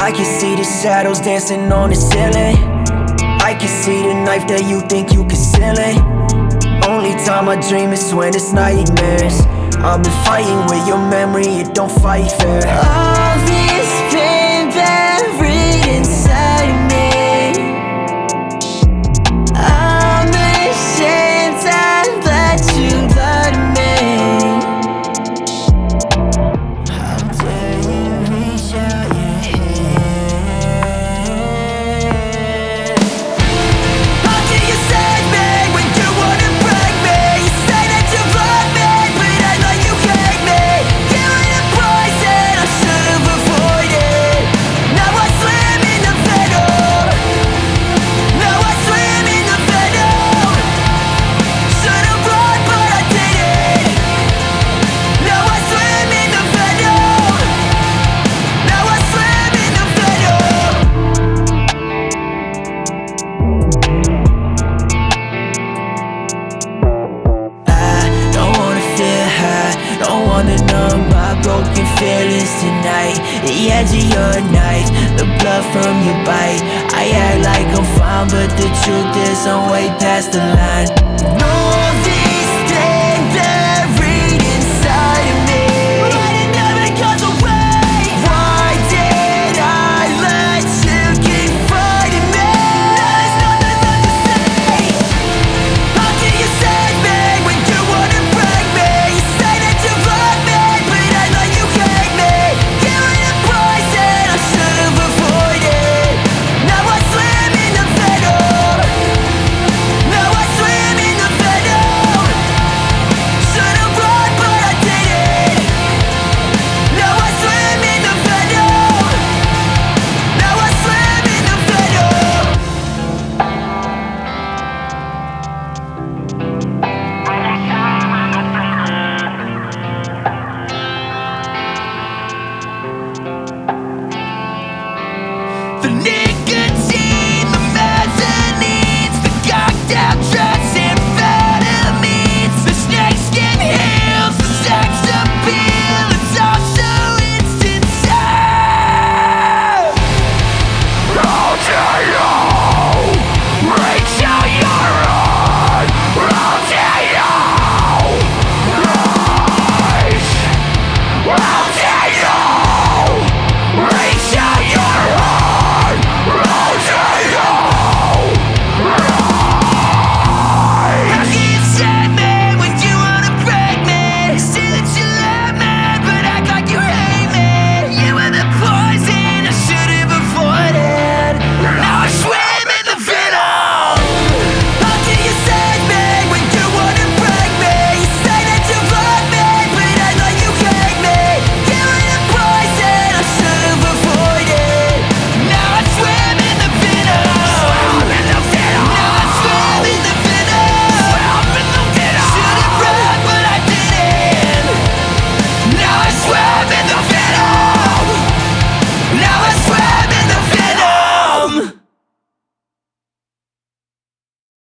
I can see the shadows dancing on the ceiling. I can see the knife that you think you concealing. Only time I dream is when it's nightmares. I've been fighting with your memory, it don't fight fair. All this pain buried inside of me. I'm ashamed I let you lie to me. How dare you reach out your hand? How can you save me when you wanna break me? You say that you love me, but I know you hate me. You're in a poison I should've avoided. Now I swim in the venom. Now I swim in the venom. Should've run but I didn't. Now I swim in the venom. Now I swim in the venom. I don't wanna feel high, don't wanna numb my broken feelings tonight. The edge of your knife, the blood from your bite. I act like I'm fine, but the truth is I'm way past the line. No